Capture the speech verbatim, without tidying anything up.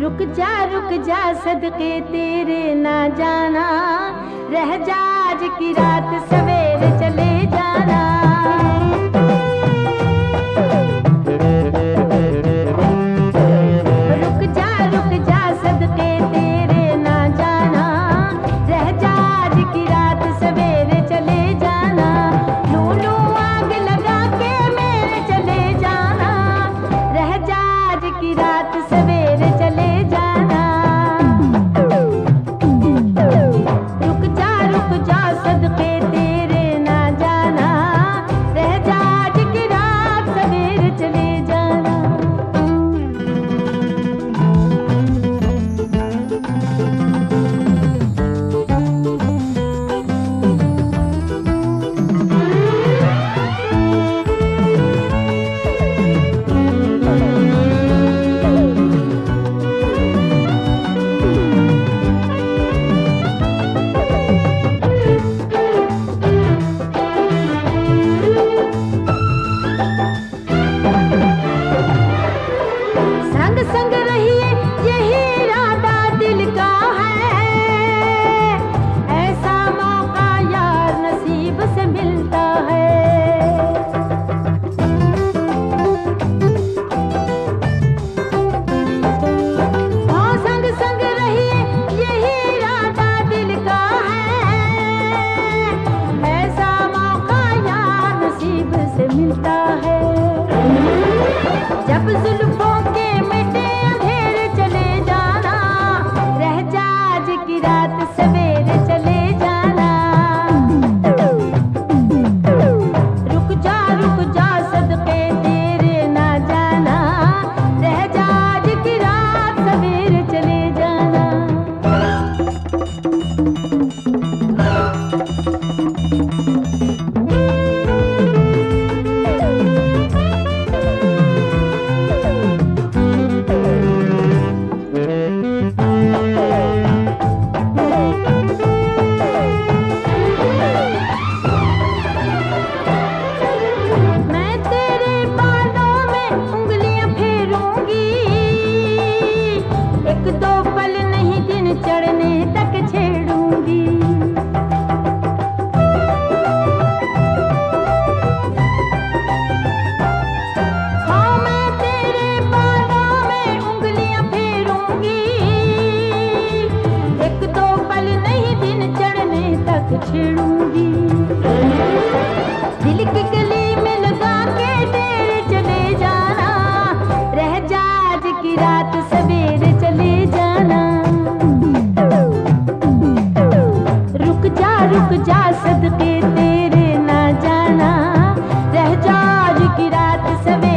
रुक जा रुक जा सदके तेरे ना जाना, रह जा आज की रात सवेरे चले जाना। रुक जा रुक जा सदके तेरे ना जाना, रह जा आज की रात सवेरे चले जाना। लू लू आग लगा के मेरे चले जाना, रह जा आज की रात सवेरे चले जाना। रुक जा रुक जा सदके तेरे ना जाना, रह जा आज की रात सवेरे चले जाना। संग संग रहिए यही इरादा दिल का है, ऐसा मौका यार नसीब से मिलता है। हाँ संग संग रहिए यही इरादा दिल का है, ऐसा मौका यार नसीब से मिलता है। जब जुल्फों के मिटे अंधेरे चले जाना, रह जा आज की रात सवेरे चले जाना। रुक जा रुक जा सदके तेरे ना जाना, रह जा आज की रात सवेरे चले जाना। मैं तेरे बालों में उंगलियां फेरूंगी, एक दो पल नहीं दिन चढ़ने तक छेड़ूंगी। हाँ मैं तेरे बालों में उंगलियां फेरूंगी, एक दो पल नहीं दिन चढ़ने तक छेड़ूंगी। दिल की गली में लगा के तेरे चले जाना, रह जा आज की रात सवेरे चले जाना। रुक जा रुक जा सदके तेरे ना जाना, रह जा आज की रात सवेरे